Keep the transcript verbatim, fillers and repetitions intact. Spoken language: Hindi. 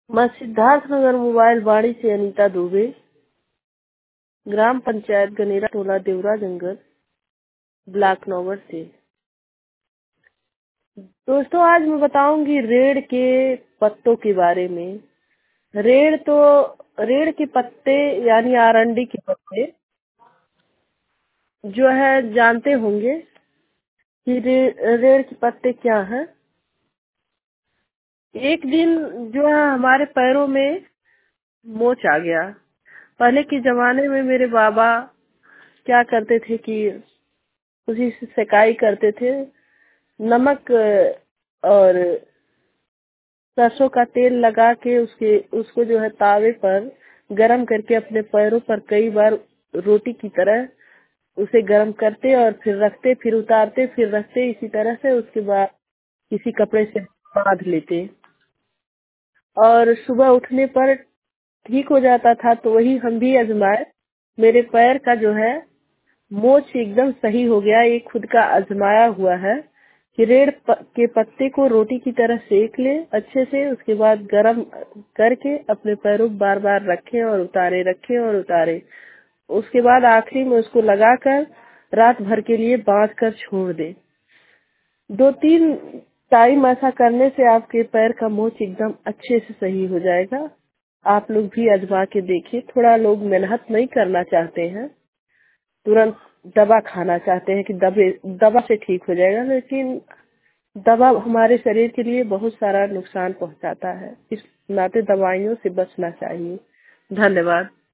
मैं सिद्धार्थनगर मोबाइल वाणी से अनीता दुबे, ग्राम पंचायत गनेरा टोला देवरा जंगल, ब्लॉक नौगढ़ से। दोस्तों, आज मैं बताऊंगी रेड़ के पत्तों के बारे में। रेड़ तो रेड़ के पत्ते यानी आरंडी के पत्ते जो है जानते होंगे कि रे, रेड़ के पत्ते क्या हैं। एक दिन जो है हमारे पैरों में मोच आ गया। पहले के जमाने में मेरे बाबा क्या करते थे कि उसी से सिकाई करते थे। नमक और सरसों का तेल लगा के उसके उसको जो है तावे पर गरम करके अपने पैरों पर कई बार रोटी की तरह उसे गरम करते और फिर रखते, फिर उतारते, फिर रखते, इसी तरह से उसके बाद किसी कपड़े से बांध लेते और सुबह उठने पर ठीक हो जाता था। तो वही हम भी आजमाए। मेरे पैर का जो है मोच एकदम सही हो गया। ये खुद का आजमाया हुआ है कि रेड़ के पत्ते को रोटी की तरह सेक ले अच्छे से, उसके बाद गरम करके अपने पैरों बार बार रखें और उतारे, रखें और उतारे। उसके बाद आखिरी में उसको लगाकर रात भर के लिए बांध कर छोड़ दे। दो तीन टाइम ऐसा करने से आपके पैर का मोच एकदम अच्छे से सही हो जाएगा। आप लोग भी आजमा के देखिए। थोड़ा लोग मेहनत नहीं करना चाहते हैं, तुरंत दवा खाना चाहते हैं कि दबे दवा से ठीक हो जाएगा, लेकिन दवा हमारे शरीर के लिए बहुत सारा नुकसान पहुंचाता है। इस नाते दवाइयों से बचना चाहिए। धन्यवाद।